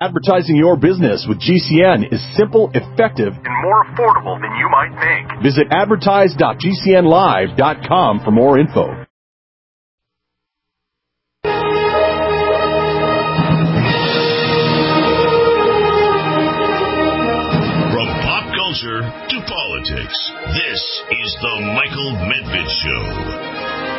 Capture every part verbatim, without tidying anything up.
Advertising your business with G C N is simple, effective, and more affordable than you might think. Visit advertise dot g c n live dot com for more info. From pop culture to politics, this is the Michael Medved Show.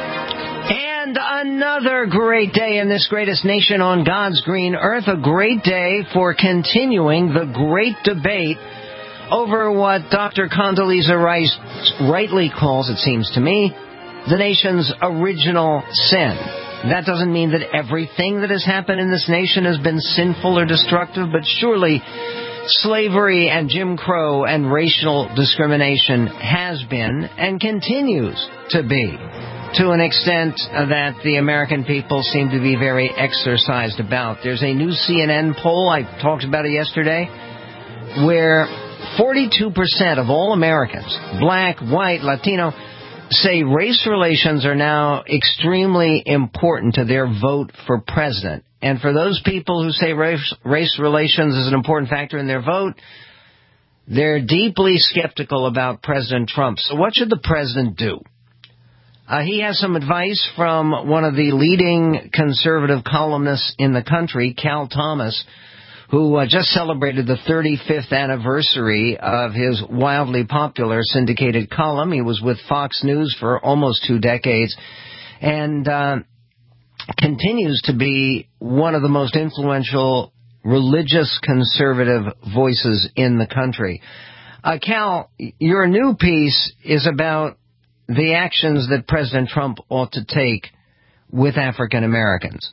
And another great day in this greatest nation on God's green earth. A great day for continuing the great debate over what Doctor Condoleezza Rice rightly calls, it seems to me, the nation's original sin. That doesn't mean that everything that has happened in this nation has been sinful or destructive, but surely slavery and Jim Crow and racial discrimination has been and continues to be, to an extent that the American people seem to be very exercised about. There's a new C N N poll, I talked about it yesterday, where forty-two percent of all Americans, black, white, Latino, say race relations are now extremely important to their vote for president. And for those people who say race, race relations is an important factor in their vote, they're deeply skeptical about President Trump. So what should the president do? Uh, he has some advice from one of the leading conservative columnists in the country, Cal Thomas, who uh, just celebrated the thirty-fifth anniversary of his wildly popular syndicated column. He was with Fox News for almost two decades and uh, continues to be one of the most influential religious conservative voices in the country. Uh, Cal, your new piece is about the actions that President Trump ought to take with African Americans.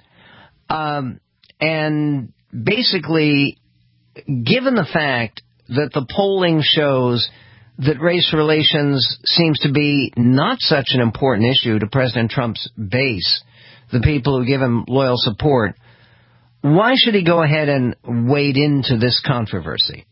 Um, and basically, given the fact that the polling shows that race relations seems to be not such an important issue to President Trump's base, the people who give him loyal support, why should he go ahead and wade into this controversy?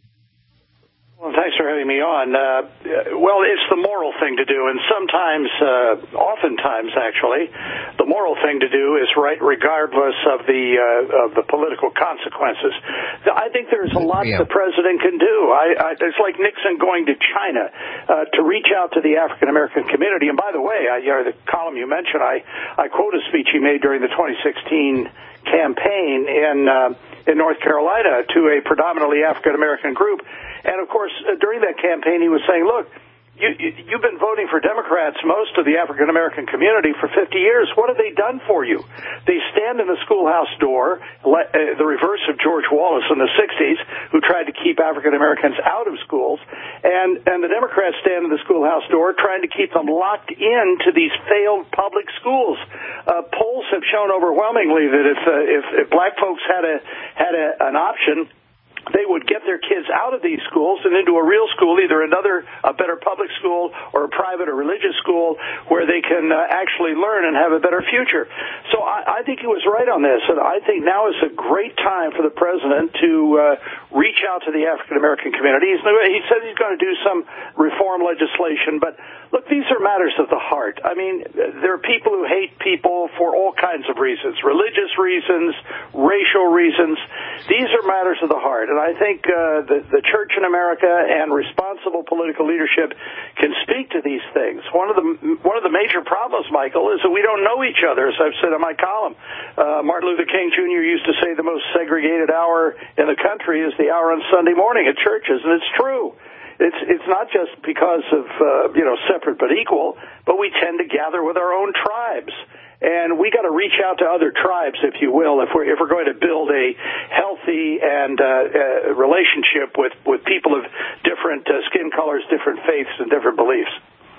Well, thanks for having me on. Uh, well, it's the moral thing to do, and sometimes, uh, oftentimes actually, the moral thing to do is right regardless of the uh, of the political consequences. I think there's a lot yeah. the president can do. I, I, it's like Nixon going to China uh, to reach out to the African American community. And by the way, I, you know, the column you mentioned, I, I quote a speech he made during the twenty sixteen campaign in uh, in North Carolina to a predominantly African American group. And, of course, uh, during that campaign, he was saying, look, you, you, you've been voting for Democrats, most of the African-American community, for fifty years. What have they done for you? They stand in the schoolhouse door, le- uh, the reverse of George Wallace in the sixties, who tried to keep African-Americans out of schools. And, and the Democrats stand in the schoolhouse door trying to keep them locked into these failed public schools. Uh, polls have shown overwhelmingly that if, uh, if, if black folks had a had a, an option, they would get their kids out of these schools and into a real school, either another, a better public school or a private or religious school where they can uh, actually learn and have a better future. So I, I think he was right on this, and I think now is a great time for the president to uh, reach out to the African-American community. He's, he said he's going to do some reform legislation, but look, these are matters of the heart. I mean, there are people who hate people for all kinds of reasons, religious reasons, racial reasons. These are matters of the heart. And I think uh, the, the church in America and responsible political leadership can speak to these things. One of the one of the major problems, Michael, is that we don't know each other, as I've said in my column. Uh, Martin Luther King Junior used to say the most segregated hour in the country is the hour on Sunday morning at churches, and it's true. It's it's not just because of uh, you know separate but equal, but we tend to gather with our own tribes. And we got to reach out to other tribes, if you will, if we're if we're going to build a healthy and uh, uh, relationship with, with people of different uh, skin colors, different faiths, and different beliefs.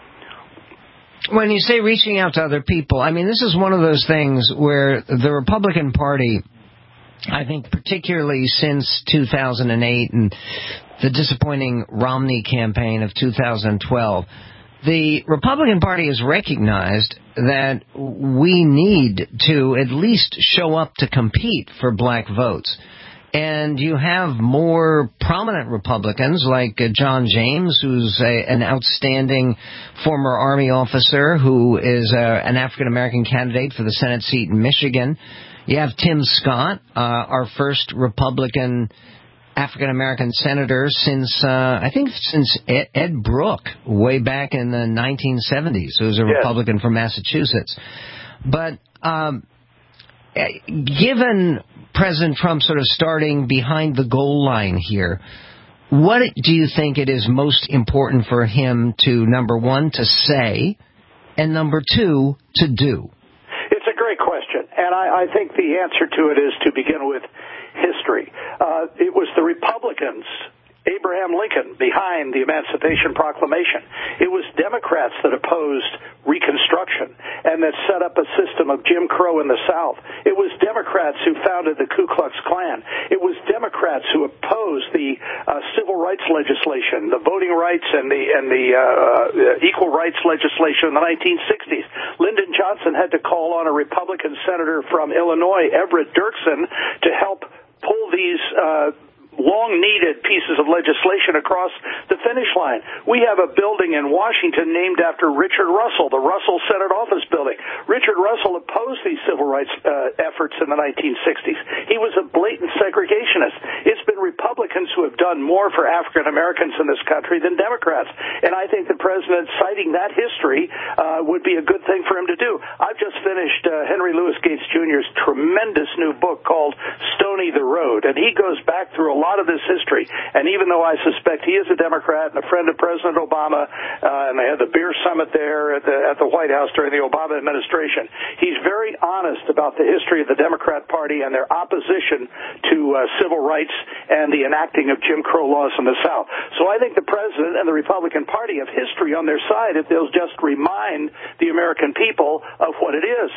When you say reaching out to other people, I mean, this is one of those things where the Republican Party, I think particularly since two thousand eight and the disappointing Romney campaign of two thousand twelve, the Republican Party has recognized that we need to at least show up to compete for black votes. And you have more prominent Republicans like uh, John James, who's a, an outstanding former Army officer who is uh, an African-American candidate for the Senate seat in Michigan. You have Tim Scott, uh, our first Republican African-American senator since, uh, I think since Ed, Ed Brooke, way back in the nineteen seventies, who was a yes. Republican from Massachusetts. But um, given President Trump sort of starting behind the goal line here, what do you think it is most important for him to, number one, to say, and number two, to do? It's a great question, and I, I think the answer to it is to begin with history. Uh, it was the Republicans, Abraham Lincoln, behind the Emancipation Proclamation. It was Democrats that opposed Reconstruction and that set up a system of Jim Crow in the South. It was Democrats who founded the Ku Klux Klan. It was Democrats who opposed the uh, civil rights legislation, the voting rights and the and the uh, uh, equal rights legislation in the nineteen sixties. Lyndon Johnson had to call on a Republican senator from Illinois, Everett Dirksen, to help pull these uh long-needed pieces of legislation across the finish line. We have a building in Washington named after Richard Russell, the Russell Senate Office Building. Richard Russell opposed these civil rights uh, efforts in the nineteen sixties. He was a blatant segregationist. It's been Republicans who have done more for African Americans in this country than Democrats, and I think the president citing that history uh, would be a good thing for him to do. I've just finished uh, Henry Louis Gates Junior's tremendous new book called Stony the Road, and he goes back through a lot of this history, and even though I suspect he is a Democrat and a friend of President Obama, uh, and they had the beer summit there at the, at the White House during the Obama administration, he's very honest about the history of the Democrat Party and their opposition to uh, civil rights and the enacting of Jim Crow laws in the South. So I think the president and the Republican Party have history on their side if they'll just remind the American people of what it is.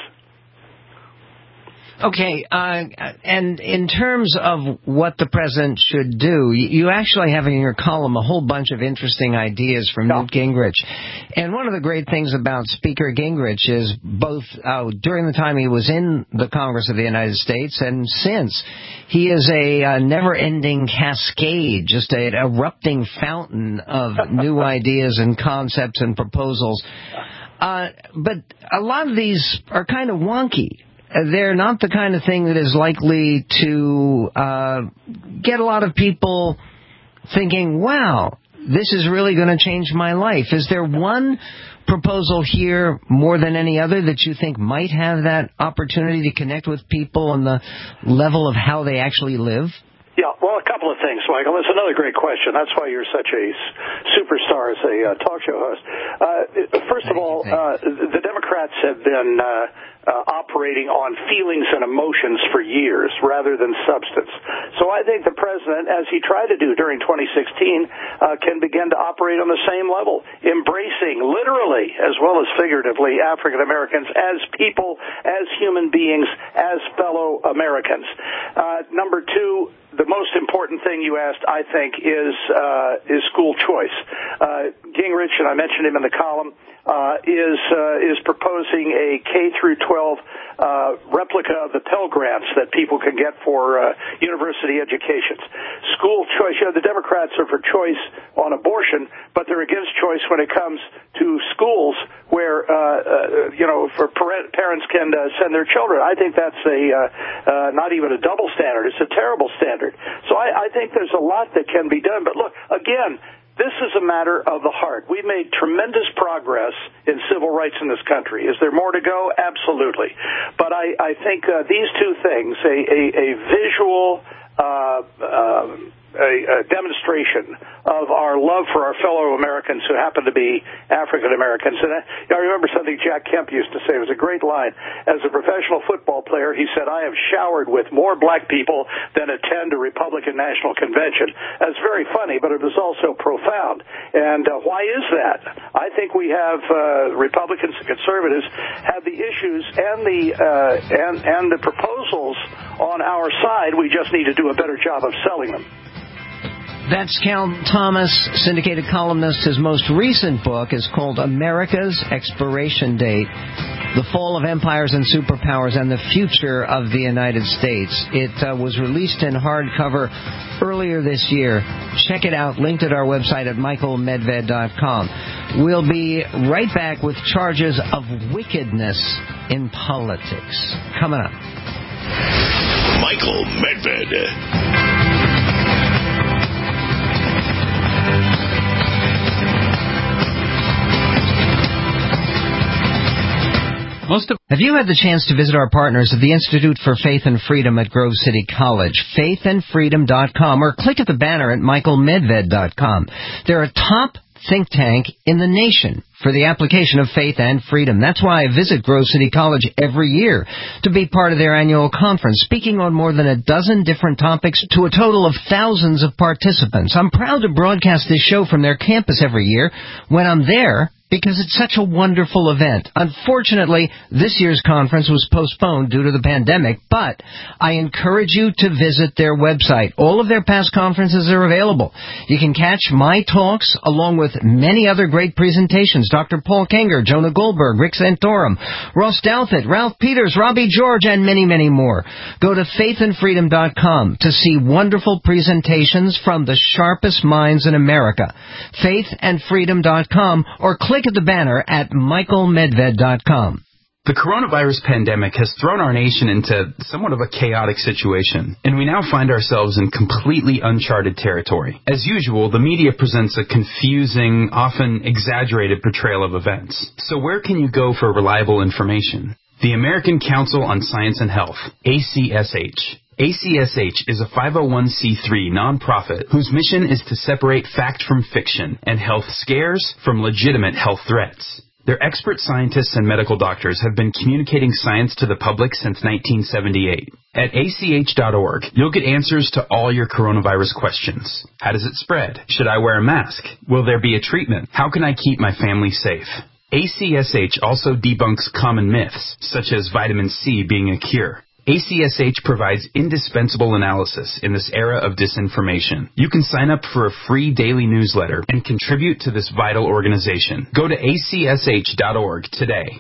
Okay, uh, and in terms of what the president should do, you actually have in your column a whole bunch of interesting ideas from yeah. Newt Gingrich. And one of the great things about Speaker Gingrich is both uh, during the time he was in the Congress of the United States and since, he is a uh, never-ending cascade, just an erupting fountain of new ideas and concepts and proposals. Uh, but a lot of these are kind of wonky. They're not the kind of thing that is likely to uh, get a lot of people thinking, wow, this is really going to change my life. Is there one proposal here more than any other that you think might have that opportunity to connect with people on the level of how they actually live? Yeah, well, a couple of things, Michael. That's another great question. That's why you're such a superstar as a uh, talk show host. Uh, first of all, uh, the Democrats have been uh, uh, operating on feelings and emotions for years rather than substance. So I think the president, as he tried to do during twenty sixteen, uh, can begin to operate on the same level, embracing literally as well as figuratively African Americans as people, as human beings, as fellow Americans. Uh, number two, the most important thing you asked, I think, is uh, is school choice. Uh, Gingrich, and I mentioned him in the column, uh, is uh, is proposing a K through twelve uh, replica of the Pell Grants that people can get for uh, university educations. School choice. You know, the Democrats are for choice on abortion, but they're against choice when it comes to schools where uh, uh, you know for parents can uh, send their children. I think that's a uh, uh, not even a double standard. It's a terrible standard. So I, I think there's a lot that can be done. But look, again, this is a matter of the heart. We've made tremendous progress in civil rights in this country. Is there more to go? Absolutely. But I, I think uh, these two things, a, a, a visual uh, um, A, a demonstration of our love for our fellow Americans who happen to be African Americans. And I, I remember something Jack Kemp used to say. It was a great line. As a professional football player, he said, I have showered with more black people than attend a Republican National Convention. That's very funny, but it was also profound. And uh, why is that? I think we have uh, Republicans and conservatives have the issues and the uh, and and the proposals on our side. We just need to do a better job of selling them. That's Cal Thomas, syndicated columnist. His most recent book is called America's Expiration Date, The Fall of Empires and Superpowers and the Future of the United States. It uh, was released in hardcover earlier this year. Check it out, linked at our website at michael medved dot com. We'll be right back with charges of wickedness in politics. Coming up. Michael Medved. Most of Have you had the chance to visit our partners at the Institute for Faith and Freedom at Grove City College, faith and freedom dot com, or click at the banner at michael medved dot com. They're a top think tank in the nation for the application of faith and freedom. That's why I visit Grove City College every year to be part of their annual conference, speaking on more than a dozen different topics to a total of thousands of participants. I'm proud to broadcast this show from their campus every year when I'm there, because it's such a wonderful event. Unfortunately, this year's conference was postponed due to the pandemic, but I encourage you to visit their website. All of their past conferences are available. You can catch my talks along with many other great presentations. Doctor Paul Kenger, Jonah Goldberg, Rick Santorum, Ross Douthat, Ralph Peters, Robbie George, and many, many more. Go to faith and freedom dot com to see wonderful presentations from the sharpest minds in America. faith and freedom dot com, or click at the banner at michael medved dot com. The coronavirus pandemic has thrown our nation into somewhat of a chaotic situation, and we now find ourselves in completely uncharted territory. As usual, the media presents a confusing, often exaggerated portrayal of events. So where can you go for reliable information? The American Council on Science and Health, A C S H. A C S H is a five oh one c three nonprofit whose mission is to separate fact from fiction and health scares from legitimate health threats. Their expert scientists and medical doctors have been communicating science to the public since nineteen seventy-eight. At A C H dot org, you'll get answers to all your coronavirus questions. How does it spread? Should I wear a mask? Will there be a treatment? How can I keep my family safe? A C S H also debunks common myths, such as vitamin C being a cure. A C S H provides indispensable analysis in this era of disinformation. You can sign up for a free daily newsletter and contribute to this vital organization. Go to A C S H dot org today.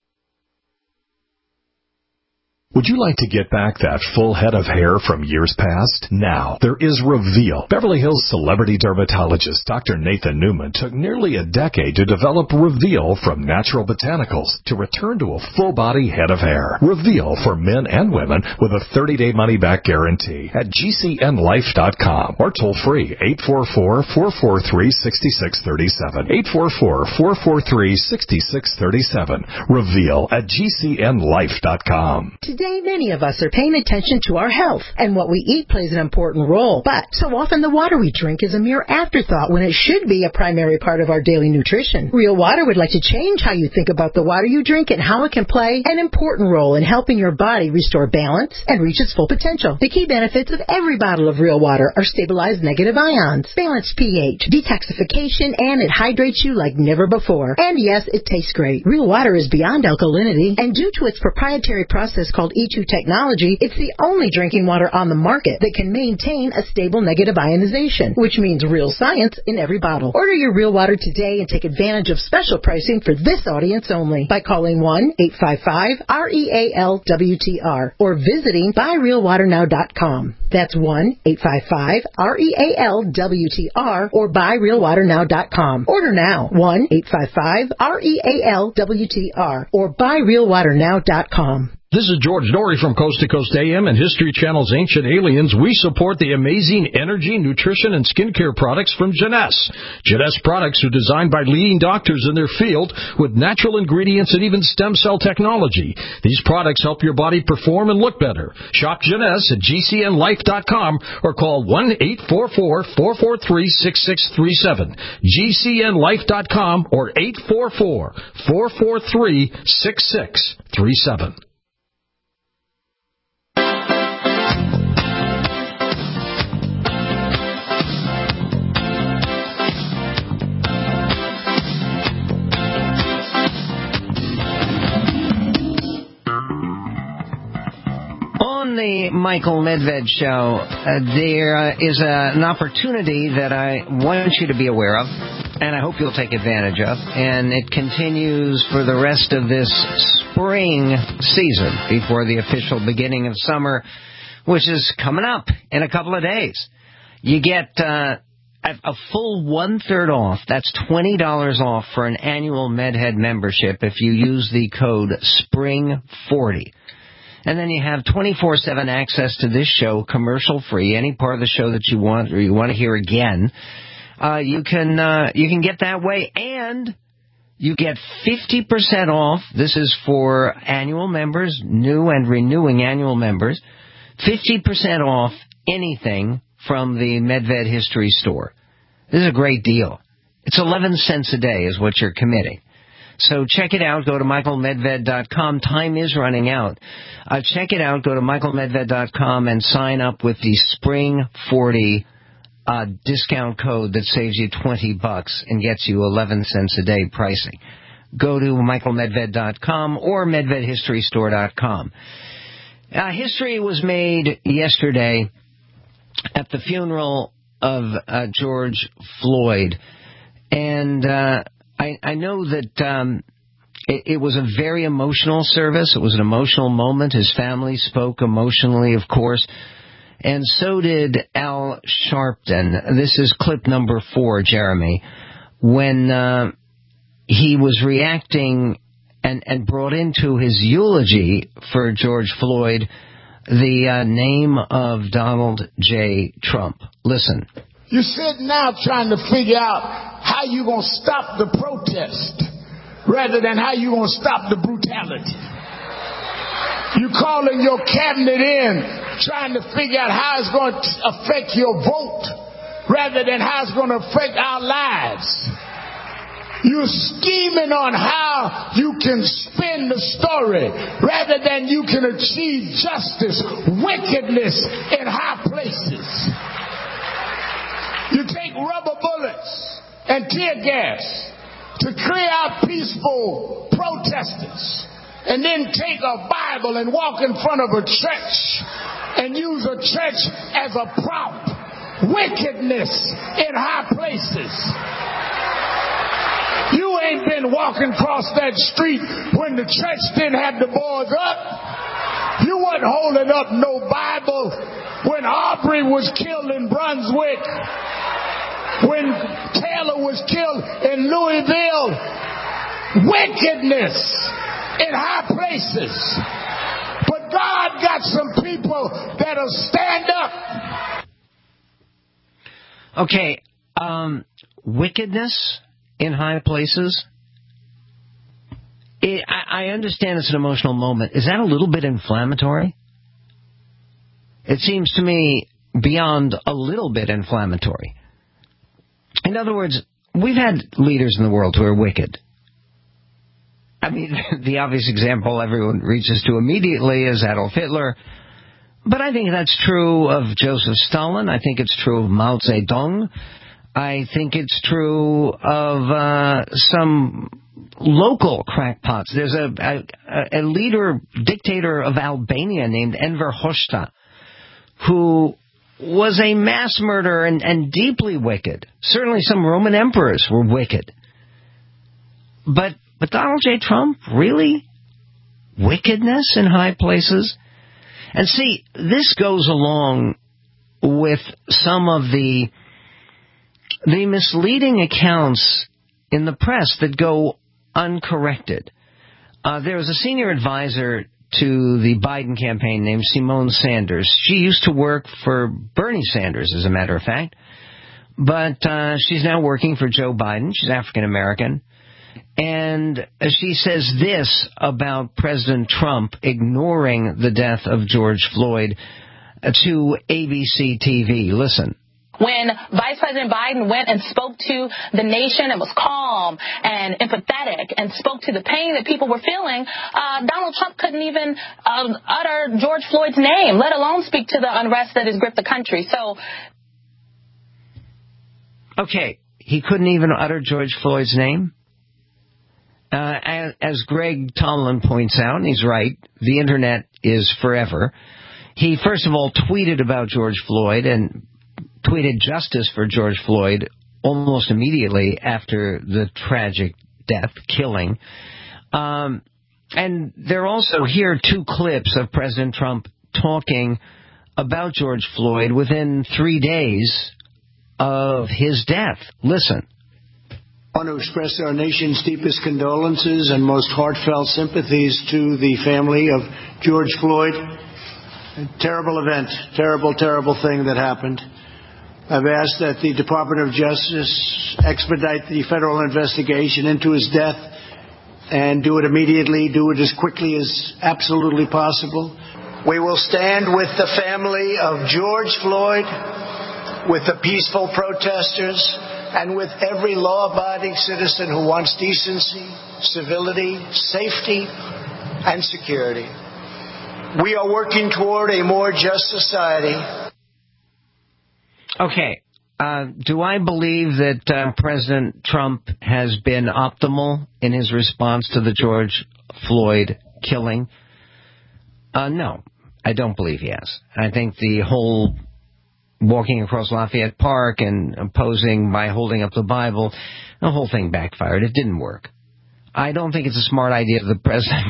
Would you like to get back that full head of hair from years past? Now, there is Reveal. Beverly Hills celebrity dermatologist Doctor Nathan Newman took nearly a decade to develop Reveal from natural botanicals to return to a full-body head of hair. Reveal for men and women with a thirty-day money-back guarantee at G C N life dot com or toll-free eight four four, four four three, six six three seven. eight four four, four four three, six six three seven. Reveal at G C N life dot com. Today, many of us are paying attention to our health, and what we eat plays an important role. But so often the water we drink is a mere afterthought when it should be a primary part of our daily nutrition. Real Water would like to change how you think about the water you drink and how it can play an important role in helping your body restore balance and reach its full potential. The key benefits of every bottle of Real Water are stabilized negative ions, balanced pH, detoxification, and it hydrates you like never before. And yes, it tastes great. Real Water is beyond alkalinity, and due to its proprietary process called E two technology, it's the only drinking water on the market that can maintain a stable negative ionization, which means real science in every bottle. Order your Real Water today and take advantage of special pricing for this audience only by calling one eight five five, R E A L W T R or visiting buy real water now dot com. That's one eight five five, R E A L W T R or buy real water now dot com. Order now, one eight five five, R E A L W T R or buy real water now dot com. This is George Norrie from Coast to Coast A M and History Channel's Ancient Aliens. We support the amazing energy, nutrition, and skincare products from Jeunesse. Jeunesse products are designed by leading doctors in their field with natural ingredients and even stem cell technology. These products help your body perform and look better. Shop Jeunesse at G C N life dot com or call one eight four four, four four three, six six three seven. G C N life dot com or eight four four, four four three, six six three seven. On the Michael Medved Show, uh, there uh, is a, an opportunity that I want you to be aware of, and I hope you'll take advantage of, and it continues for the rest of this spring season before the official beginning of summer, which is coming up in a couple of days. You get uh, a full one-third off. That's twenty dollars off for an annual MedHead membership if you use the code spring forty. And then you have twenty-four seven access to this show, commercial-free, any part of the show that you want or you want to hear again. Uh, you can uh, you can get that way, and you get fifty percent off. This is for annual members, new and renewing annual members. fifty percent off anything from the Medved History Store. This is a great deal. It's eleven cents a day is what you're committing. So check it out. Go to michael medved dot com. Time is running out. Uh, check it out. Go to michael medved dot com and sign up with the Spring forty uh, discount code that saves you twenty bucks and gets you eleven cents a day pricing. Go to michael medved dot com or medved history store dot com. Uh, history was made yesterday at the funeral of uh, George Floyd. And uh, I, I know that um, it, it was a very emotional service. It was an emotional moment. His family spoke emotionally, of course. And so did Al Sharpton. This is clip number four, Jeremy, when uh, he was reacting and, and brought into his eulogy for George Floyd the uh, name of Donald J. Trump. Listen. You're sitting now trying to figure out how you're going to stop the protest rather than how you're going to stop the brutality. You're calling your cabinet in trying to figure out how it's going to affect your vote rather than how it's going to affect our lives. You're scheming on how you can spin the story rather than you can achieve justice, wickedness in high places. You take rubber bullets and tear gas to clear out peaceful protesters and then take a Bible and walk in front of a church and use a church as a prop. Wickedness in high places. You ain't been walking across that street when the church didn't have the boards up. You wasn't holding up no Bible when Aubrey was killed in Brunswick, when Taylor was killed in Louisville. Wickedness in high places. But God got some people that'll stand up. Okay, um, wickedness in high places? It, I, I understand it's an emotional moment. Is that a little bit inflammatory? It seems to me beyond a little bit inflammatory. In other words, we've had leaders in the world who are wicked. I mean, the obvious example everyone reaches to immediately is Adolf Hitler. But I think that's true of Joseph Stalin. I think it's true of Mao Zedong. I think it's true of uh, some local crackpots. There's a, a, a leader, dictator of Albania named Enver Hoxha, who was a mass murderer and, and deeply wicked. Certainly some Roman emperors were wicked. But, but Donald J. Trump, really? Wickedness in high places? And see, this goes along with some of the the misleading accounts in the press that go uncorrected. Uh, there was a senior advisor to the Biden campaign named Simone Sanders. She used to work for Bernie Sanders, as a matter of fact. But uh, she's now working for Joe Biden. She's African American. And she says this about President Trump ignoring the death of George Floyd to A B C T V. Listen. When Vice President Biden went and spoke to the nation and was calm and empathetic and spoke to the pain that people were feeling, uh, Donald Trump couldn't even uh, utter George Floyd's name, let alone speak to the unrest that has gripped the country. So, okay, he couldn't even utter George Floyd's name? Uh, as, as Greg Tomlin points out, and he's right, the Internet is forever. He, first of all, tweeted about George Floyd and tweeted justice for George Floyd almost immediately after the tragic death, killing. Um, and there are also here two clips of President Trump talking about George Floyd within three days of his death. Listen. I want to express our nation's deepest condolences and most heartfelt sympathies to the family of George Floyd. A terrible event, terrible, terrible thing that happened. I've asked that the Department of Justice expedite the federal investigation into his death and do it immediately, do it as quickly as absolutely possible. We will stand with the family of George Floyd, with the peaceful protesters, and with every law-abiding citizen who wants decency, civility, safety, and security. We are working toward a more just society. Okay. Uh, do I believe that uh, President Trump has been optimal in his response to the George Floyd killing? Uh, no, I don't believe he has. I think the whole walking across Lafayette Park and opposing by holding up the Bible, the whole thing backfired. It didn't work. I don't think it's a smart idea that the president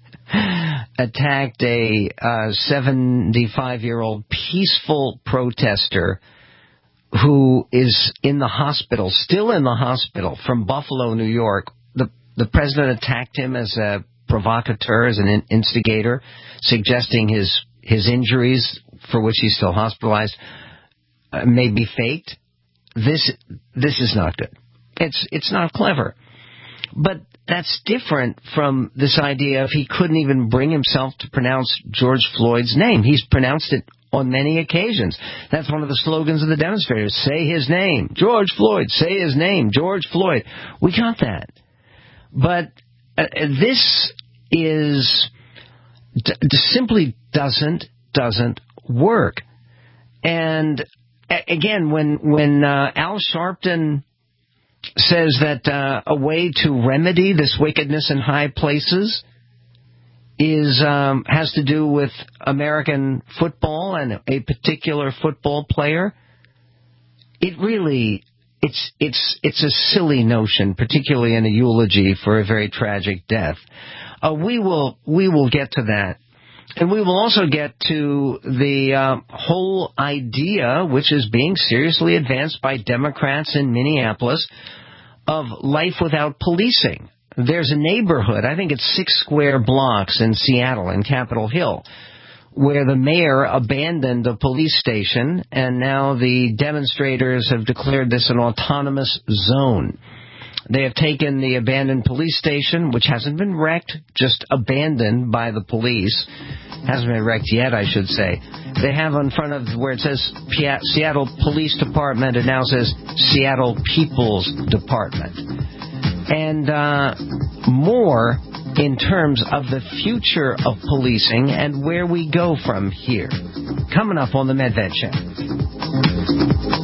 attacked a uh, seventy-five-year-old peaceful protester who is in the hospital, still in the hospital, from Buffalo, New York. The, the president attacked him as a provocateur, as an in- instigator, suggesting his, his injuries, for which he's still hospitalized, uh, may be faked. This, this is not good. It's, it's not clever. But that's different from this idea of he couldn't even bring himself to pronounce George Floyd's name. He's pronounced it on many occasions. That's one of the slogans of the demonstrators. Say his name. George Floyd. Say his name. George Floyd. We got that. But uh, this is d- simply doesn't, doesn't work. And a- again, when, when uh, Al Sharpton says that uh, a way to remedy this wickedness in high places is um, has to do with American football and a particular football player, it really it's it's it's a silly notion, particularly in a eulogy for a very tragic death. Uh, we will we will get to that, and we will also get to the uh, whole idea, which is being seriously advanced by Democrats in Minneapolis, of life without policing. There's a neighborhood, I think it's six square blocks in Seattle, in Capitol Hill, where the mayor abandoned a police station, and now the demonstrators have declared this an autonomous zone. They have taken the abandoned police station, which hasn't been wrecked, just abandoned by the police. Hasn't been wrecked yet, I should say. They have in front of where it says Seattle Police Department, it now says Seattle People's Department. And uh, more in terms of the future of policing and where we go from here. Coming up on the Medved Show.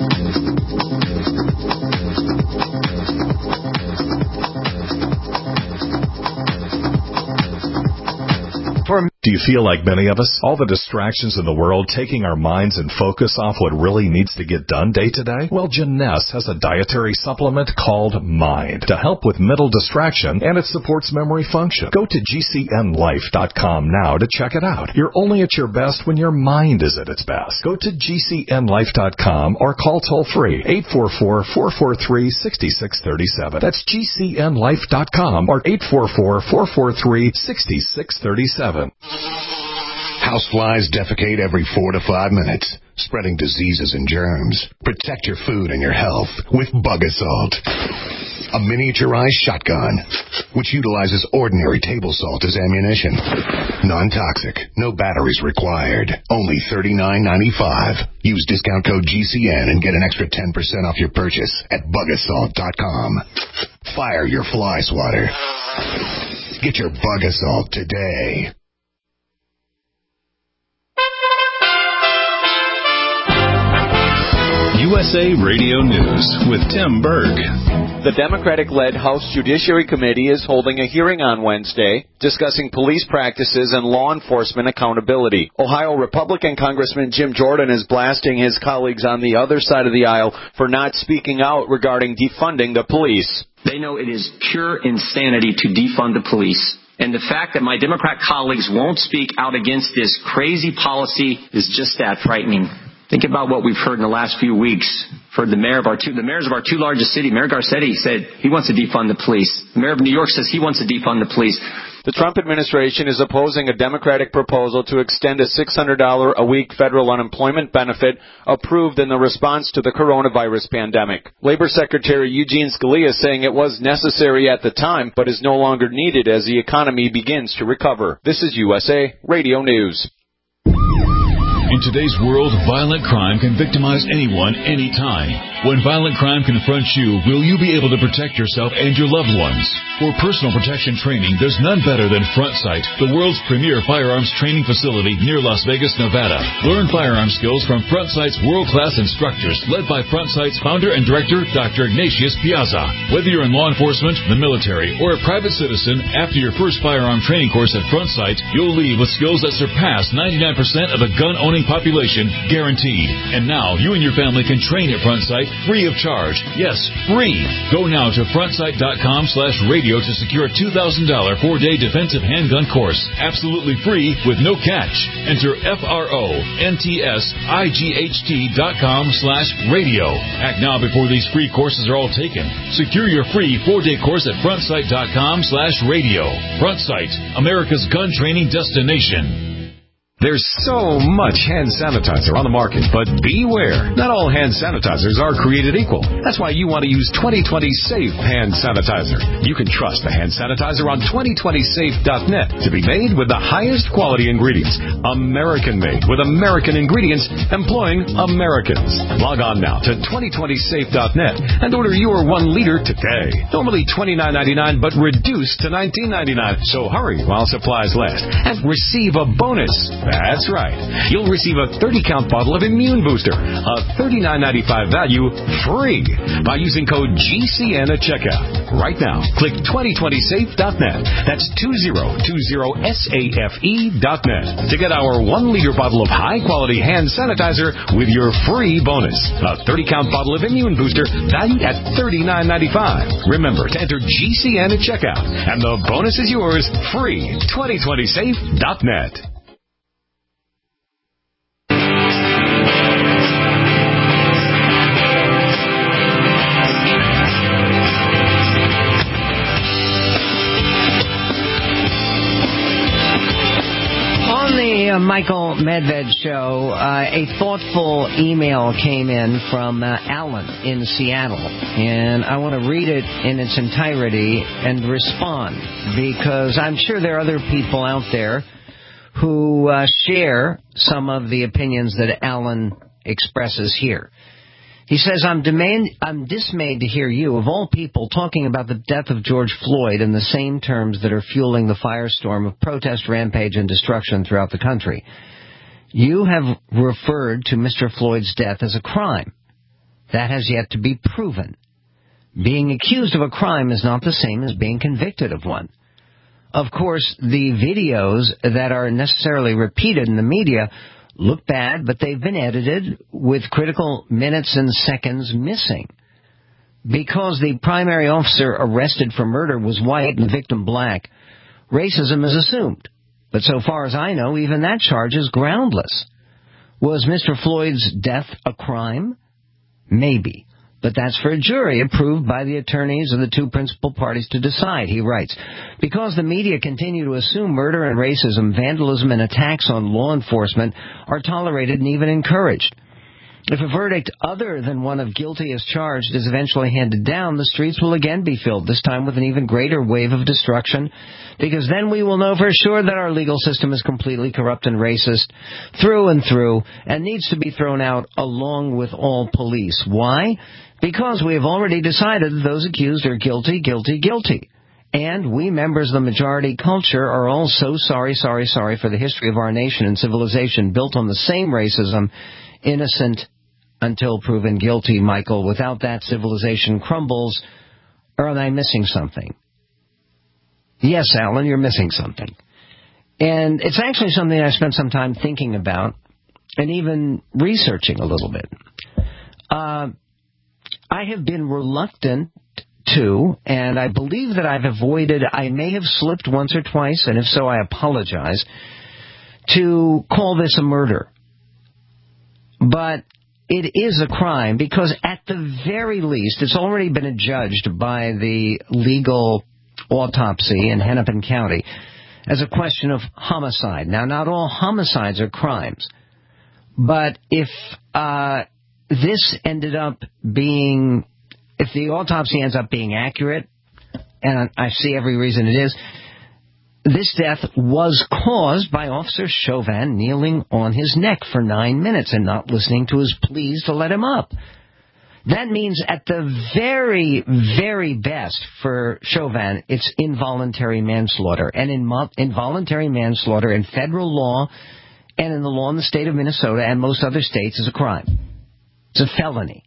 Do you feel like many of us? All the distractions in the world taking our minds and focus off what really needs to get done day to day? Well, Jeunesse has a dietary supplement called Mind to help with mental distraction, and it supports memory function. Go to G C N life dot com now to check it out. You're only at your best when your mind is at its best. Go to G C N life dot com or call toll-free eight four four, four four three, six six three seven. That's G C N life dot com or eight four four, four four three, six six three seven. Houseflies defecate every four to five minutes, spreading diseases and germs. Protect your food and your health with Bug Assault, a miniaturized shotgun which utilizes ordinary table salt as ammunition. Non-toxic, no batteries required. Only thirty-nine ninety-five. Use discount code G C N and get an extra ten percent off your purchase at bug assault dot com. Fire your fly swatter. Get your Bug Assault today. U S A Radio News with Tim Berg. The Democratic-led House Judiciary Committee is holding a hearing on Wednesday discussing police practices and law enforcement accountability. Ohio Republican Congressman Jim Jordan is blasting his colleagues on the other side of the aisle for not speaking out regarding defunding the police. They know it is pure insanity to defund the police. And the fact that my Democrat colleagues won't speak out against this crazy policy is just that frightening. Think about what we've heard in the last few weeks. for the mayor of our two, the mayors of our two largest cities. Mayor Garcetti said he wants to defund the police. The mayor of New York says he wants to defund the police. The Trump administration is opposing a Democratic proposal to extend a six hundred dollars a week federal unemployment benefit approved in the response to the coronavirus pandemic. Labor Secretary Eugene Scalia saying it was necessary at the time, but is no longer needed as the economy begins to recover. This is U S A Radio News. In today's world, violent crime can victimize anyone, anytime. When violent crime confronts you, will you be able to protect yourself and your loved ones? For personal protection training, there's none better than Front Sight, the world's premier firearms training facility near Las Vegas, Nevada. Learn firearm skills from Front Sight's world-class instructors, led by Front Sight's founder and director, Doctor Ignatius Piazza. Whether you're in law enforcement, the military, or a private citizen, after your first firearm training course at Front Sight, you'll leave with skills that surpass ninety-nine percent of the gun-owning population, guaranteed. And now you and your family can train at Front Sight free of charge. Yes, free. Go now to frontsight.com slash radio to secure a two thousand dollars four-day defensive handgun course. Absolutely free with no catch. Enter F R O N T S I G H T dot com slash radio. Act now before these free courses are all taken. Secure your free four-day course at frontsight.com slash radio. Front Sight, America's gun training destination. There's so much hand sanitizer on the market, but beware. Not all hand sanitizers are created equal. That's why you want to use twenty twenty Safe Hand Sanitizer. You can trust the hand sanitizer on twenty twenty safe dot net to be made with the highest quality ingredients. American-made with American ingredients employing Americans. Log on now to twenty twenty safe dot net and order your one liter today. Normally twenty-nine ninety-nine, but reduced to nineteen ninety-nine. So hurry while supplies last and receive a bonus. That's right. You'll receive a thirty count bottle of Immune Booster, a thirty-nine ninety-five value, free by using code G C N at checkout. Right now, click twenty twenty safe dot net. That's two zero two zero safe dot net to get our one liter bottle of high-quality hand sanitizer with your free bonus. A thirty count bottle of Immune Booster valued at thirty-nine ninety-five. Remember to enter G C N at checkout, and the bonus is yours free. twenty twenty safe dot net. Uh, Michael Medved show, uh, a thoughtful email came in from uh, Alan in Seattle, and I want to read it in its entirety and respond, because I'm sure there are other people out there who uh, share some of the opinions that Alan expresses here. He says, I'm, demand, I'm dismayed to hear you, of all people, talking about the death of George Floyd in the same terms that are fueling the firestorm of protest, rampage, and destruction throughout the country. You have referred to Mister Floyd's death as a crime. That has yet to be proven. Being accused of a crime is not the same as being convicted of one. Of course, the videos that are necessarily repeated in the media look bad, but they've been edited with critical minutes and seconds missing. Because the primary officer arrested for murder was white and the victim black, racism is assumed. But so far as I know, even that charge is groundless. Was Mister Floyd's death a crime? Maybe. But that's for a jury approved by the attorneys of the two principal parties to decide, he writes. Because the media continue to assume murder and racism, vandalism, and attacks on law enforcement are tolerated and even encouraged. If a verdict other than one of guilty as charged is eventually handed down, the streets will again be filled, this time with an even greater wave of destruction, because then we will know for sure that our legal system is completely corrupt and racist through and through and needs to be thrown out along with all police. Why? Because we have already decided that those accused are guilty, guilty, guilty. And we, members of the majority culture, are all so sorry, sorry, sorry for the history of our nation and civilization built on the same racism, innocent until proven guilty, Michael. Without that, civilization crumbles. Or am I missing something? Yes, Alan, you're missing something. And it's actually something I spent some time thinking about and even researching a little bit. Uh, I have been reluctant to, and I believe that I've avoided, I may have slipped once or twice, and if so, I apologize, to call this a murder. But it is a crime because at the very least, it's already been adjudged by the legal autopsy in Hennepin County as a question of homicide. Now, not all homicides are crimes, but if uh, this ended up being, if the autopsy ends up being accurate, and I see every reason it is, this death was caused by Officer Chauvin kneeling on his neck for nine minutes and not listening to his pleas to let him up. That means at the very, very best for Chauvin, it's involuntary manslaughter. And in mo- involuntary manslaughter in federal law and in the law in the state of Minnesota and most other states is a crime. It's a felony.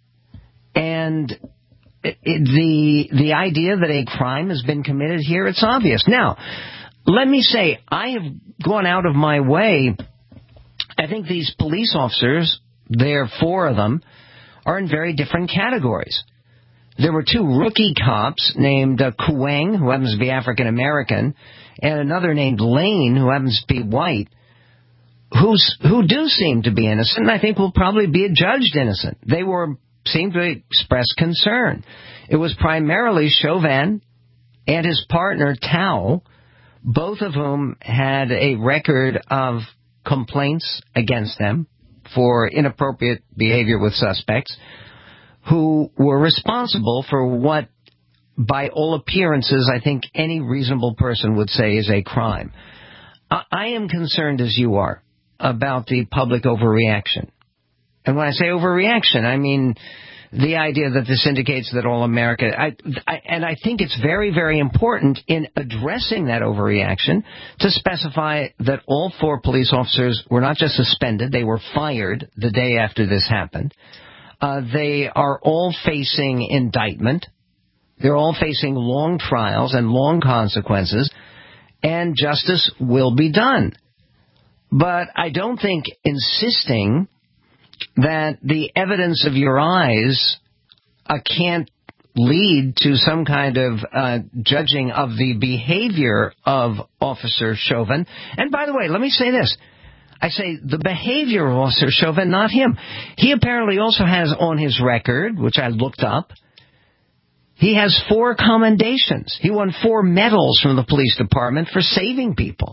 And It, it, the the idea that a crime has been committed here, it's obvious. Now, let me say, I have gone out of my way. I think these police officers, there are four of them, are in very different categories. There were two rookie cops named uh, Kuang, who happens to be African-American, and another named Lane, who happens to be white, who's, who do seem to be innocent, and I think will probably be adjudged innocent. They were seemed to express concern. It was primarily Chauvin and his partner, Tao, both of whom had a record of complaints against them for inappropriate behavior with suspects, who were responsible for what, by all appearances, I think any reasonable person would say is a crime. I am concerned, as you are, about the public overreaction. And when I say overreaction, I mean the idea that this indicates that all America... I, I, and I think it's very, very important in addressing that overreaction to specify that all four police officers were not just suspended, they were fired the day after this happened. Uh, they are all facing indictment. They're all facing long trials and long consequences, and justice will be done. But I don't think insisting that the evidence of your eyes uh, can't lead to some kind of uh, judging of the behavior of Officer Chauvin. And by the way, let me say this. I say the behavior of Officer Chauvin, not him. He apparently also has on his record, which I looked up, he has four commendations. He won four medals from the police department for saving people.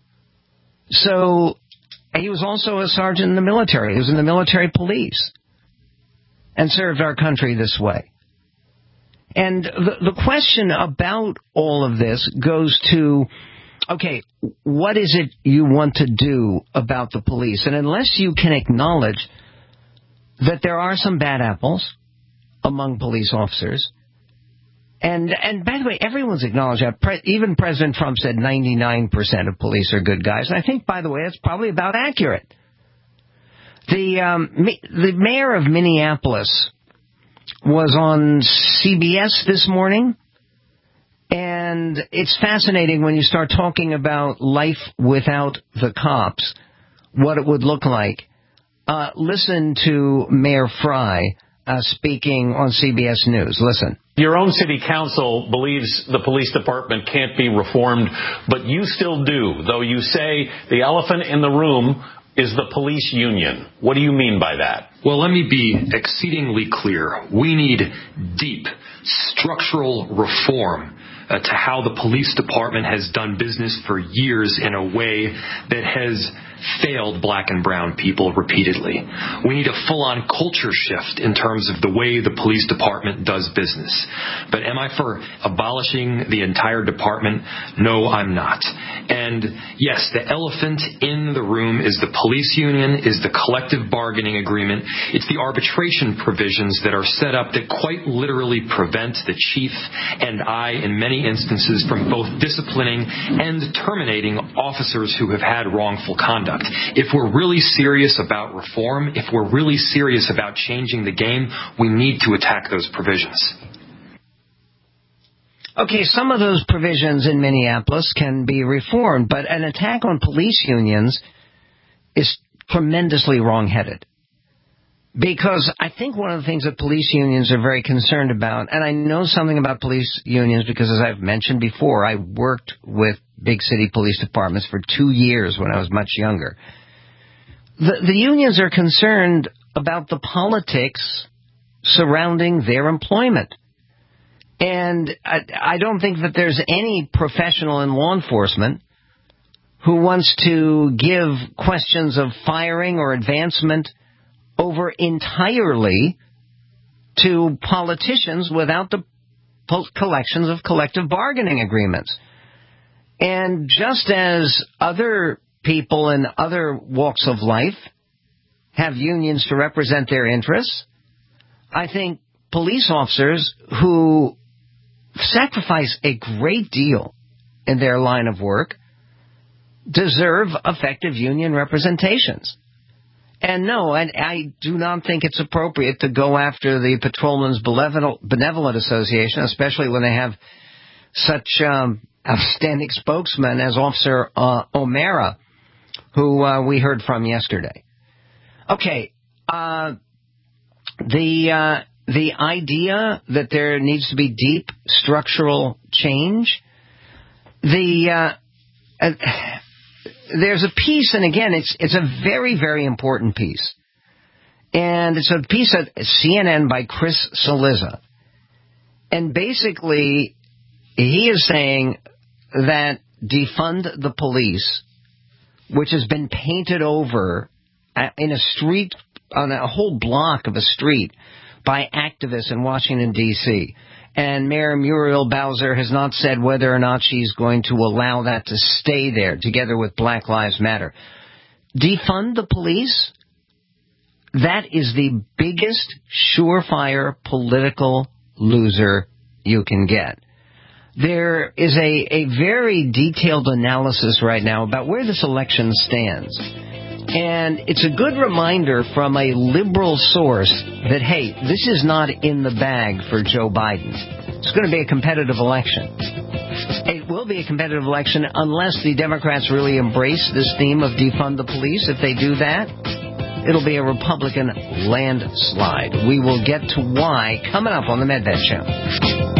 So... he was also a sergeant in the military. He was in the military police and served our country this way. And the, the question about all of this goes to, okay, what is it you want to do about the police? And unless you can acknowledge that there are some bad apples among police officers, And, and by the way, everyone's acknowledged that. Pre- even President Trump said ninety-nine percent of police are good guys. And I think, by the way, that's probably about accurate. The, um, the mayor of Minneapolis was on C B S this morning. And it's fascinating when you start talking about life without the cops, what it would look like. Uh, listen to Mayor Fry uh, speaking on C B S News. Listen. Your own city council believes the police department can't be reformed, but you still do, though you say the elephant in the room is the police union. What do you mean by that? Well, let me be exceedingly clear. We need deep structural reform uh, to how the police department has done business for years in a way that has failed black and brown people repeatedly. We need a full-on culture shift in terms of the way the police department does business. But am I for abolishing the entire department? No, I'm not. And yes, the elephant in the room is the police union, is the collective bargaining agreement. It's the arbitration provisions that are set up that quite literally prevent the chief and I, in many instances, from both disciplining and terminating officers who have had wrongful conduct. If we're really serious about reform, if we're really serious about changing the game, we need to attack those provisions. Okay, some of those provisions in Minneapolis can be reformed, but an attack on police unions is tremendously wrong-headed. Because I think one of the things that police unions are very concerned about, and I know something about police unions because, as I've mentioned before, I worked with big city police departments for two years when I was much younger. The, the unions are concerned about the politics surrounding their employment. And I, I don't think that there's any professional in law enforcement who wants to give questions of firing or advancement over entirely to politicians without the collections of collective bargaining agreements. And just as other people in other walks of life have unions to represent their interests, I think police officers who sacrifice a great deal in their line of work deserve effective union representations. And no, I, I do not think it's appropriate to go after the Patrolmen's Benevolent Association, especially when they have such um, outstanding spokesmen as Officer uh, O'Mara, who uh, we heard from yesterday. Okay, uh, the uh, the idea that there needs to be deep structural change, the uh, uh, there's a piece, and again, it's it's a very, very important piece. And it's a piece at C N N by Chris Cillizza. And basically, he is saying that defund the police, which has been painted over in a street, on a whole block of a street, by activists in Washington, D C, and Mayor Muriel Bowser has not said whether or not she's going to allow that to stay there, together with Black Lives Matter. Defund the police? That is the biggest surefire political loser you can get. There is a, a very detailed analysis right now about where this election stands. And it's a good reminder from a liberal source that, hey, this is not in the bag for Joe Biden. It's going to be a competitive election. It will be a competitive election unless the Democrats really embrace this theme of defund the police. If they do that, it'll be a Republican landslide. We will get to why coming up on the Medved Show.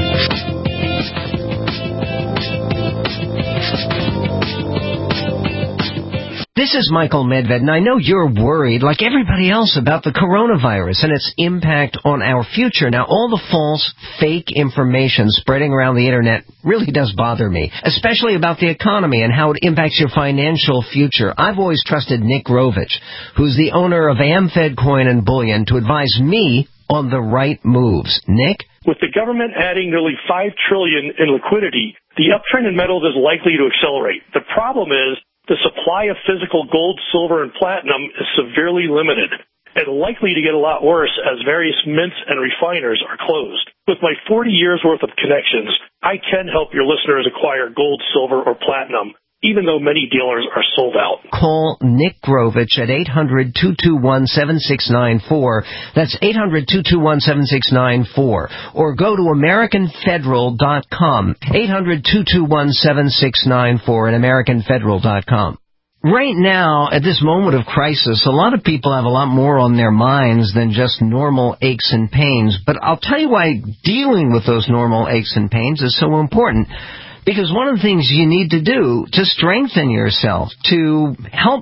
This is Michael Medved, and I know you're worried, like everybody else, about the coronavirus and its impact on our future. Now, all the false, fake information spreading around the Internet really does bother me, especially about the economy and how it impacts your financial future. I've always trusted Nick Grovich, who's the owner of AmFed Coin and Bullion, to advise me on the right moves. Nick? With the government adding nearly five trillion dollars in liquidity, the uptrend in metals is likely to accelerate. The problem is, the supply of physical gold, silver, and platinum is severely limited and likely to get a lot worse as various mints and refiners are closed. With my forty years worth of connections, I can help your listeners acquire gold, silver, or platinum, even though many dealers are sold out. Call Nick Grovich at eight hundred, two two one, seven six nine four. That's eight hundred, two two one, seven six nine four. Or go to American Federal dot com. eight hundred, two two one, seven six nine four at American Federal dot com. Right now, at this moment of crisis, a lot of people have a lot more on their minds than just normal aches and pains. But I'll tell you why dealing with those normal aches and pains is so important. Because one of the things you need to do to strengthen yourself, to help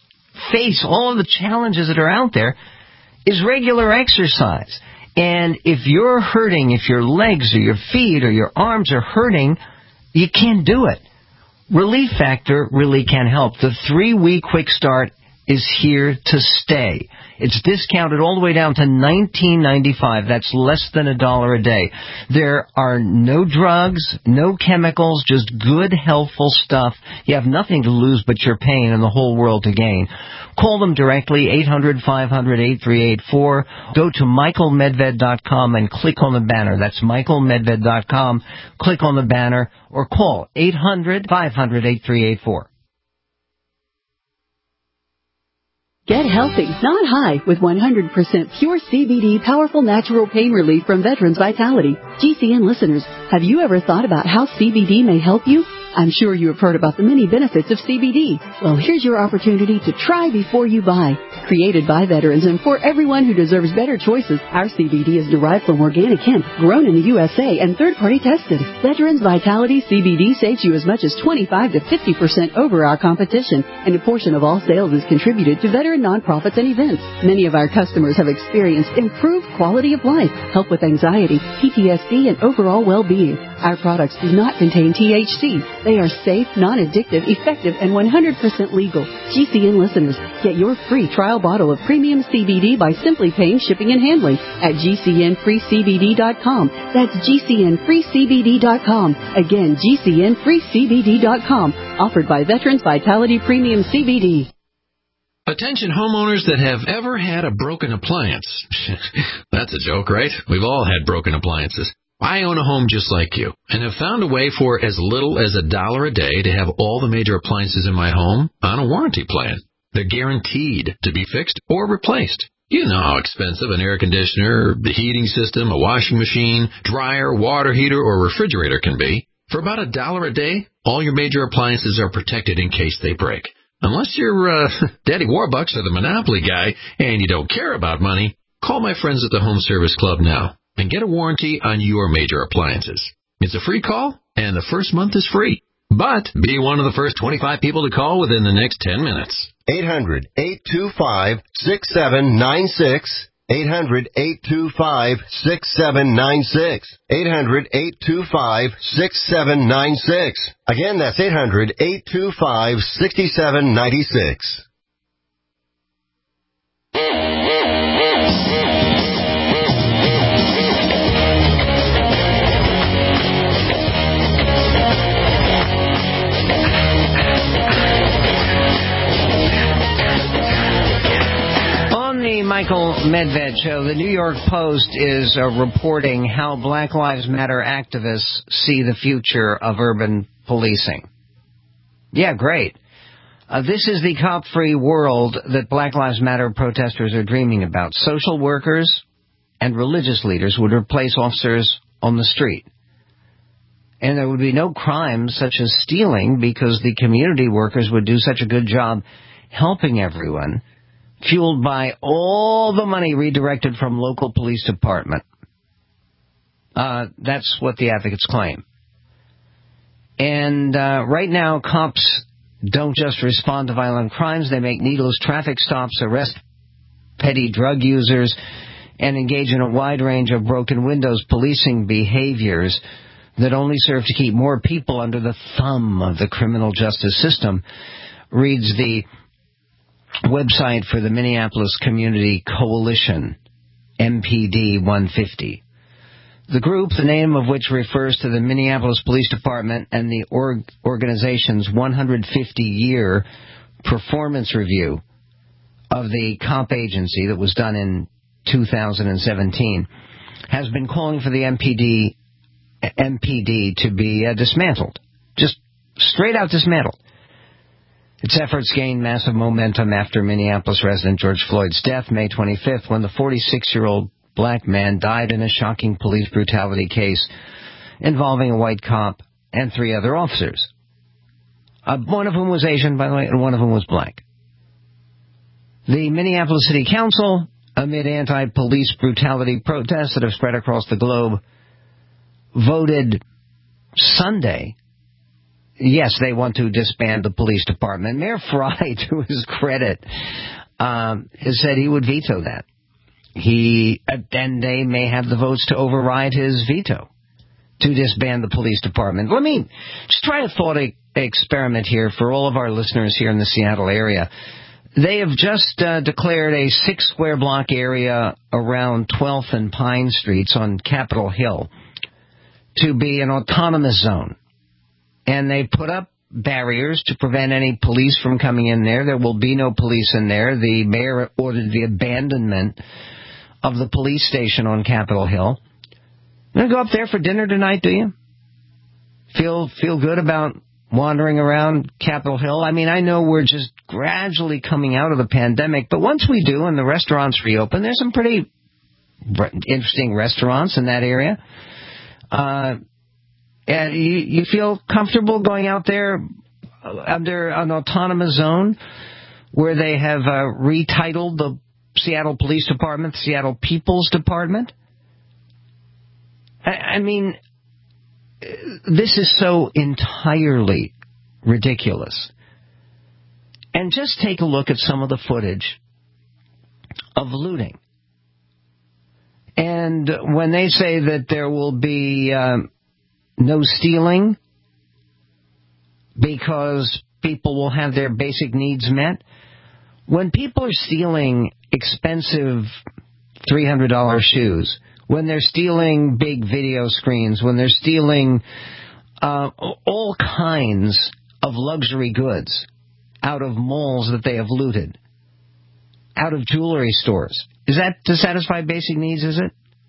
face all of the challenges that are out there, is regular exercise. And if you're hurting, if your legs or your feet or your arms are hurting, you can't do it. Relief Factor really can help. The three-week quick start is here to stay. It's discounted all the way down to nineteen ninety-five. That's less than a dollar a day. There are no drugs, no chemicals, just good, helpful stuff. You have nothing to lose but your pain and the whole world to gain. Call them directly, eight hundred, five hundred, eight three eight four. Go to Michael Medved dot com and click on the banner. That's Michael Medved dot com. Click on the banner or call eight hundred, five hundred, eight three eight four. Get healthy, not high, with one hundred percent pure C B D powerful natural pain relief from Veterans Vitality. G C N listeners, have you ever thought about how C B D may help you? I'm sure you have heard about the many benefits of C B D. Well, here's your opportunity to try before you buy. Created by veterans and for everyone who deserves better choices, our C B D is derived from organic hemp, grown in the U S A, and third-party tested. Veterans Vitality C B D saves you as much as twenty-five to fifty percent over our competition, and a portion of all sales is contributed to veteran nonprofits and events. Many of our customers have experienced improved quality of life, help with anxiety, P T S D, and overall well-being. Our products do not contain T H C. They are safe, non-addictive, effective, and one hundred percent legal. G C N listeners, get your free trial bottle of premium C B D by simply paying shipping and handling at G C N free C B D dot com. That's G C N free C B D dot com. Again, G C N free C B D dot com. Offered by Veterans Vitality Premium C B D. Attention homeowners that have ever had a broken appliance. That's a joke, right? We've all had broken appliances. I own a home just like you and have found a way for as little as a dollar a day to have all the major appliances in my home on a warranty plan. They're guaranteed to be fixed or replaced. You know how expensive an air conditioner, the heating system, a washing machine, dryer, water heater, or refrigerator can be. For about a dollar a day, all your major appliances are protected in case they break. Unless you're uh, Daddy Warbucks or the Monopoly guy and you don't care about money, call my friends at the Home Service Club now and get a warranty on your major appliances. It's a free call, and the first month is free. But be one of the first twenty-five people to call within the next ten minutes. eight hundred, eight two five, six seven nine six. eight hundred, eight two five, six seven nine six. eight hundred, eight two five, six seven nine six. Again, that's eight hundred, eight two five, six seven nine six. Michael Medved Show. The New York Post is uh, reporting how Black Lives Matter activists see the future of urban policing. Yeah, great. Uh, this is the cop-free world that Black Lives Matter protesters are dreaming about. Social workers and religious leaders would replace officers on the street. And there would be no crimes such as stealing because the community workers would do such a good job helping everyone, fueled by all the money redirected from local police department. Uh, that's what the advocates claim. And uh, right now, cops don't just respond to violent crimes. They make needless traffic stops, arrest petty drug users, and engage in a wide range of broken windows policing behaviors that only serve to keep more people under the thumb of the criminal justice system, reads the website for the Minneapolis Community Coalition, M P D one fifty. The group, the name of which refers to the Minneapolis Police Department and the org- organization's one hundred fifty year performance review of the cop agency that was done in two thousand seventeen, has been calling for the M P D, M P D to be uh, dismantled. Just straight out dismantled. Its efforts gained massive momentum after Minneapolis resident George Floyd's death May twenty-fifth, when the forty-six-year-old black man died in a shocking police brutality case involving a white cop and three other officers. Uh, one of whom was Asian, by the way, and one of them was black. The Minneapolis City Council, amid anti-police brutality protests that have spread across the globe, voted Sunday. Yes, they want to disband the police department. Mayor Fry, to his credit, um, has said he would veto that. He, and they may have the votes to override his veto to disband the police department. Let me just try a thought experiment here for all of our listeners here in the Seattle area. They have just uh, declared a six square block area around twelfth and Pine Streets on Capitol Hill to be an autonomous zone. And they put up barriers to prevent any police from coming in there. There will be no police in there. The mayor ordered the abandonment of the police station on Capitol Hill. You going to go up there for dinner tonight, do you? Feel feel good about wandering around Capitol Hill? I mean, I know we're just gradually coming out of the pandemic, but once we do and the restaurants reopen, there's some pretty interesting restaurants in that area. Uh... And you, you feel comfortable going out there under an autonomous zone where they have uh, retitled the Seattle Police Department, Seattle People's Department. I, I mean, this is so entirely ridiculous. And just take a look at some of the footage of looting. And when they say that there will be um, no stealing because people will have their basic needs met, when people are stealing expensive three hundred dollars shoes, when they're stealing big video screens, when they're stealing uh, all kinds of luxury goods out of malls that they have looted, out of jewelry stores, is that to satisfy basic needs, is it?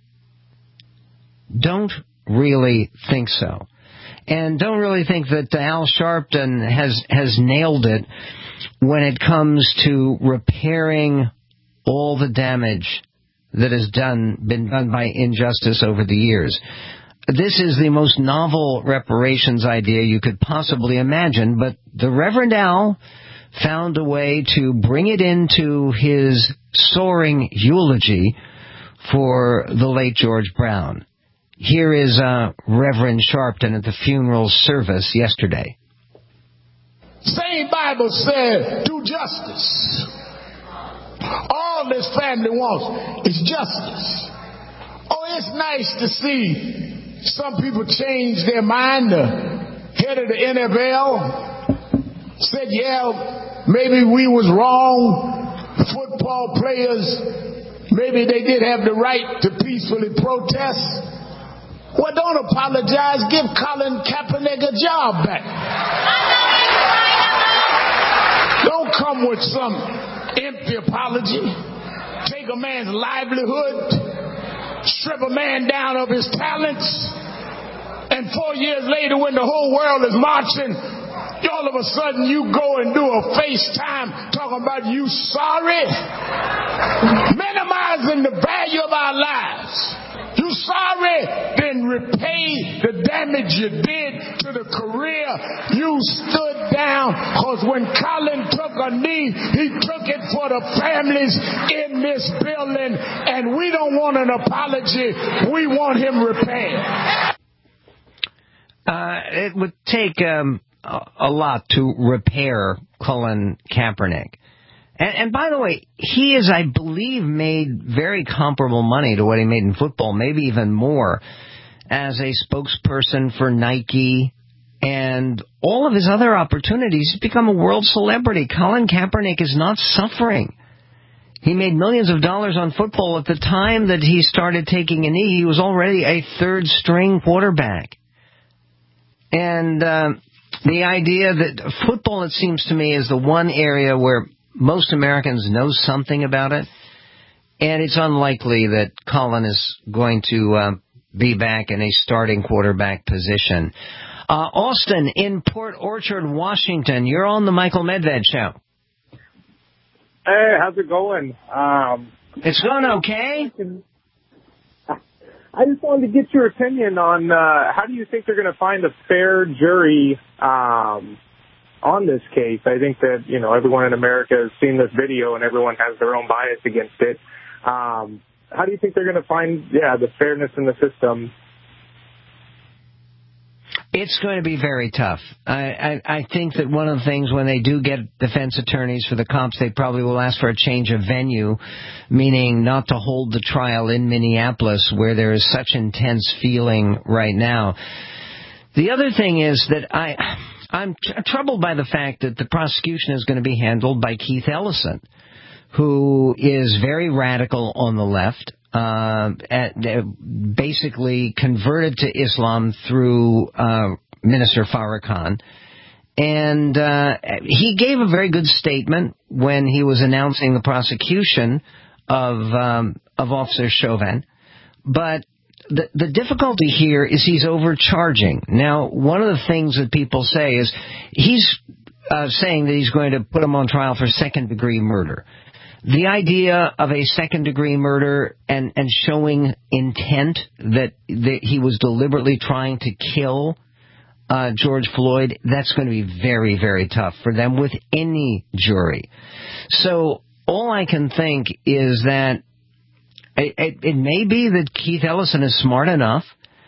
Don't really think so. And don't really think that Al Sharpton has, has nailed it when it comes to repairing all the damage that has done been done by injustice over the years. This is the most novel reparations idea you could possibly imagine, but the Reverend Al found a way to bring it into his soaring eulogy for the late George Brown. Here is uh, Reverend Sharpton at the funeral service yesterday. Same Bible said, do justice. All this family wants is justice. Oh, it's nice to see some people change their mind. The head of the N F L said, yeah, maybe we was wrong. Football players, maybe they did have the right to peacefully protest. Well, don't apologize. Give Colin Kaepernick a job back. Don't come with some empty apology. Take a man's livelihood, strip a man down of his talents, and four years later when the whole world is marching, all of a sudden you go and do a FaceTime talking about you sorry, minimizing the value of our lives. You sorry, then repay the damage you did to the career you stood down. Because when Colin took a knee, he took it for the families in this building. And we don't want an apology. We want him repaired. Uh, it would take um, a lot to repair Colin Kaepernick. And, and by the way, he is, I believe, made very comparable money to what he made in football, maybe even more, as a spokesperson for Nike and all of his other opportunities. He's become a world celebrity. Colin Kaepernick is not suffering. He made millions of dollars on football. At the time that he started taking a knee, he was already a third-string quarterback. And uh, the idea that football, it seems to me, is the one area where most Americans know something about it, and it's unlikely that Colin is going to uh, be back in a starting quarterback position. Uh, Austin in Port Orchard, Washington, you're on the Michael Medved Show. Hey, how's it going? Um, it's going okay. I just wanted to get your opinion on uh, how do you think they're going to find a fair jury um on this case. I think that, you know, everyone in America has seen this video and everyone has their own bias against it. Um, how do you think they're going to find, yeah, the fairness in the system? It's going to be very tough. I, I, I think that one of the things when they do get defense attorneys for the cops, they probably will ask for a change of venue, meaning not to hold the trial in Minneapolis where there is such intense feeling right now. The other thing is that I... I'm tr- troubled by the fact that the prosecution is going to be handled by Keith Ellison, who is very radical on the left, uh, at, uh, basically converted to Islam through uh, Minister Farrakhan. And uh, he gave a very good statement when he was announcing the prosecution of um, of Officer Chauvin. But The, the difficulty here is he's overcharging. Now, one of the things that people say is he's uh, saying that he's going to put him on trial for second-degree murder. The idea of a second-degree murder and, and showing intent that, that he was deliberately trying to kill uh, George Floyd, that's going to be very, very tough for them with any jury. So all I can think is that it, it, it may be that Keith Ellison is smart enough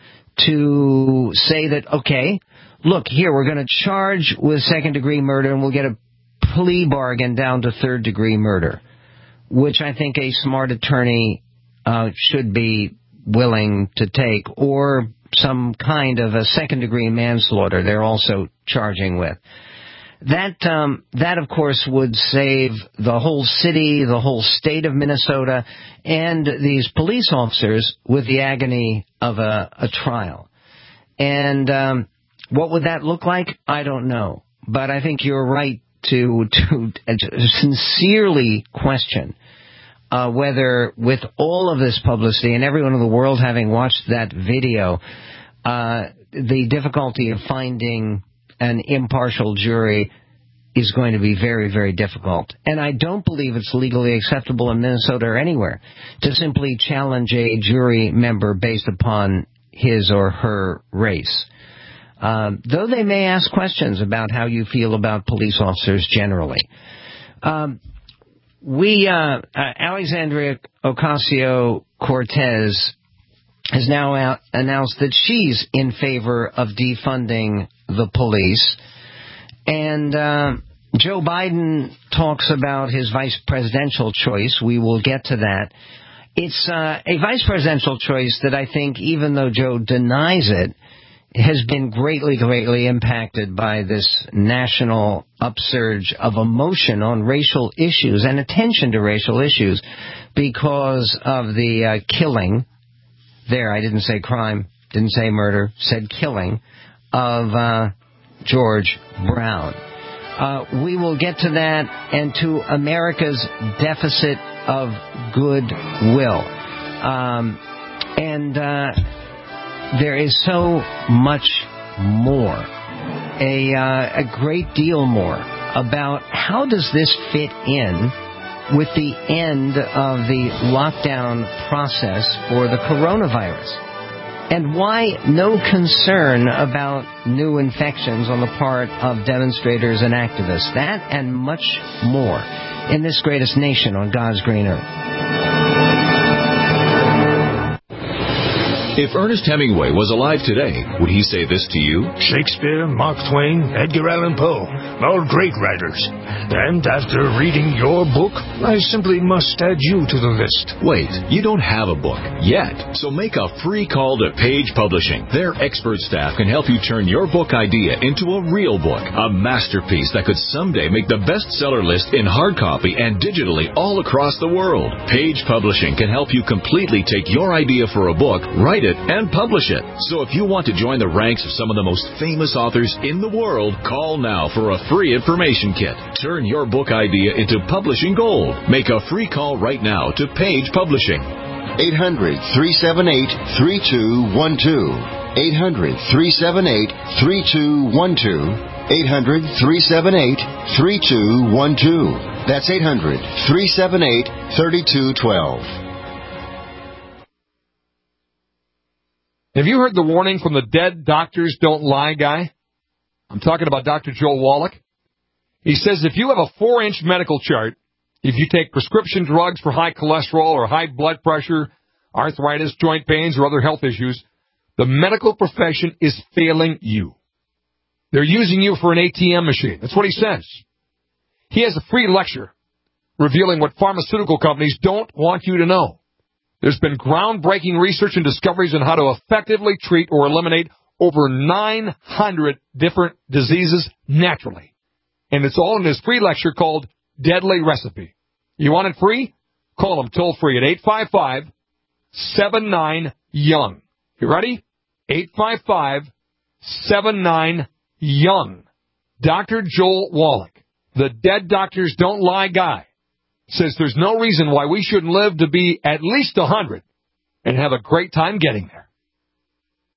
to say that, okay, look, here, we're going to charge with second-degree murder and we'll get a plea bargain down to third-degree murder, which I think a smart attorney uh, should be willing to take, or some kind of a second-degree manslaughter they're also charging with. That, um, that, of course, would save the whole city, the whole state of Minnesota, and these police officers with the agony of a, a trial. And um, what would that look like? I don't know. But I think you're right to, to, to sincerely question uh, whether, with all of this publicity and everyone in the world having watched that video, uh, the difficulty of finding an impartial jury is going to be very, very difficult. And I don't believe it's legally acceptable in Minnesota or anywhere to simply challenge a jury member based upon his or her race. Um, though they may ask questions about how you feel about police officers generally. Um, we, uh, uh, Alexandria Ocasio-Cortez has now out, announced that she's in favor of defunding the police. And uh, Joe Biden talks about his vice presidential choice. We will get to that. It's uh, a vice presidential choice that I think, even though Joe denies it, has been greatly, greatly impacted by this national upsurge of emotion on racial issues and attention to racial issues because of the uh, killing. There, I didn't say crime, didn't say murder, said killing of uh, George Brown. Uh, we will get to that and to America's deficit of goodwill. Um, and uh, there is so much more, a, uh, a great deal more about how does this fit in with the end of the lockdown process for the coronavirus. And why no concern about new infections on the part of demonstrators and activists. That and much more in this greatest nation on God's green earth. If Ernest Hemingway was alive today, would he say this to you? Shakespeare, Mark Twain, Edgar Allan Poe, all great writers. And after reading your book, I simply must add you to the list. Wait, you don't have a book yet. So make a free call to Page Publishing. Their expert staff can help you turn your book idea into a real book, a masterpiece that could someday make the bestseller list in hard copy and digitally all across the world. Page Publishing can help you completely take your idea for a book, write it, and publish it. So if you want to join the ranks of some of the most famous authors in the world, call now for a free information kit. Turn your book idea into publishing gold. Make a free call right now to Page Publishing. eight hundred, three seven eight, three two one two. eight hundred, three seven eight, three two one two. eight hundred, three seven eight, three two one two. That's eight hundred, three seven eight, three two one two. Have you heard the warning from the Dead Doctors Don't Lie guy? I'm talking about Doctor Joel Wallach. He says if you have a four-inch medical chart, if you take prescription drugs for high cholesterol or high blood pressure, arthritis, joint pains, or other health issues, the medical profession is failing you. They're using you for an A T M machine. That's what he says. He has a free lecture revealing what pharmaceutical companies don't want you to know. There's been groundbreaking research and discoveries on how to effectively treat or eliminate over nine hundred different diseases naturally. And it's all in this free lecture called Deadly Recipe. You want it free? Call him toll free at eight five five, seven nine, young. You ready? eight five five, seven nine, young. Doctor Joel Wallach, the Dead Doctors Don't Lie guy, says there's no reason why we shouldn't live to be at least one hundred and have a great time getting there.